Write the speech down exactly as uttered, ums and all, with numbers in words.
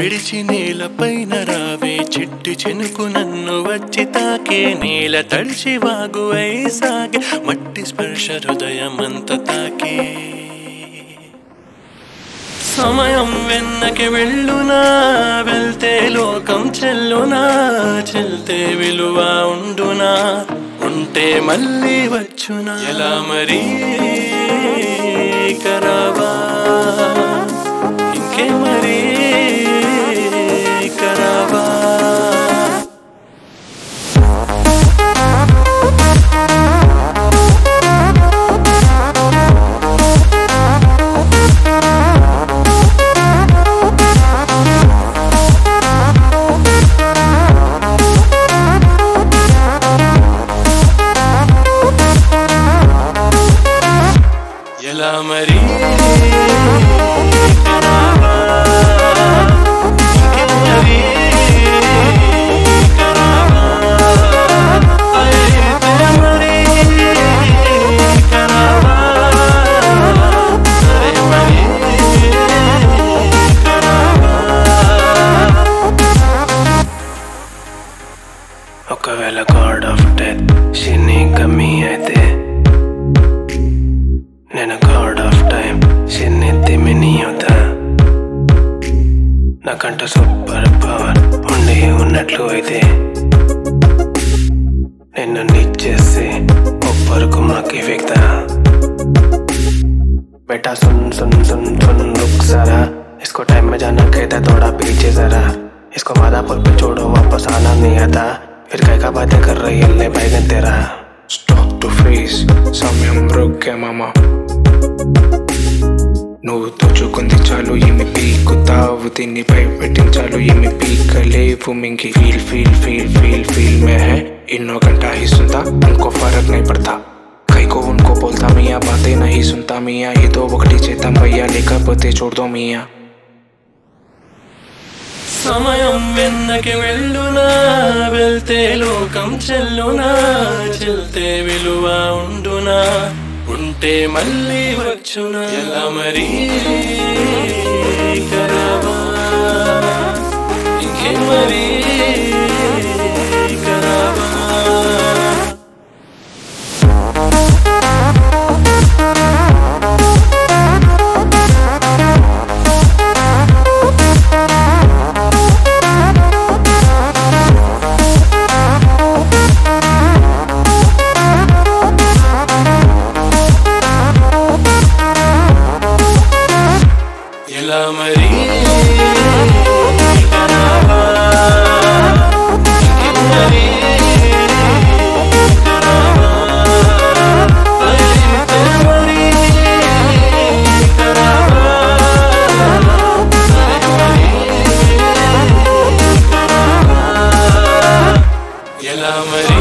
విడిచి నేలపైన రావే చిట్టి చెనుకు నన్ను వచ్చి తాకే నేల తడిచి వాగు అయి సాగే మట్టి స్పర్శ హృదయమంత తాకే సమయం వెన్నకి వెళ్ళునా వెళ్తే లోకం చెల్లునా చెల్తే విలువ ఉండునా ఉంటే మళ్ళీ వచ్చునా ఎలా మరి కరావా ఇంకే మరి కరావా ఎలా మరి కరావా ఇంకే మరి కరావా అయితే మరి కరావా సరే మరి కరావా ఒకవేళ గాడ్ ఆఫ్ డెత్ షిన్ని కమ్మి అయితే నేను గాడ్ ఆఫ్ టైం షిన్ని తిమిని అవుతా నాకంట సూపర్ పవర్ ఉండి ఉన్నట్లు అయితే నిన్ను నిచ్చేసి ఒప్పరుకు మాకి వ్యక్త बेटा सुन सुन सुन सुन रुक जरा इसको टाइम में जाना कहता थोड़ा पीछे जरा इसको मादापुर पे छोड़ो वापस आना नहीं आता फिर क्या क्या बातें कर रही है ले बैगन तेरा Stop to freeze సమయం బ్రోకే మామా నువ్వు తోచుకుంది చాలు ఏమి పీకుతావు దీన్ని భయపెట్టించాలు ఏమి పీకలేవు మింగి feel feel feel feel feel మే హై इन्नो घंटा ही सुनता उनको फर्क नहीं पड़ता कई को उनको बोलता मियाँ बातें नहीं सुनता मियाँ ये तो ఒకటి చేద్దాం భయ్యా లేకపోతే छोड़ दो मियाँ సమయం వెన్నకి వెళ్ళునా వెళ్తే లోకం చెల్లునా చెల్తే విలువ ఉండునా ఉంటే మళ్ళీ వచ్చునా ఎలా మరి కరావా ఇంకే మరి కరావా ఎలా మరి కరావా ఇంకే మరి కరావా అయితే మరి కరావా సరే మరి కరావా ఎలా మరి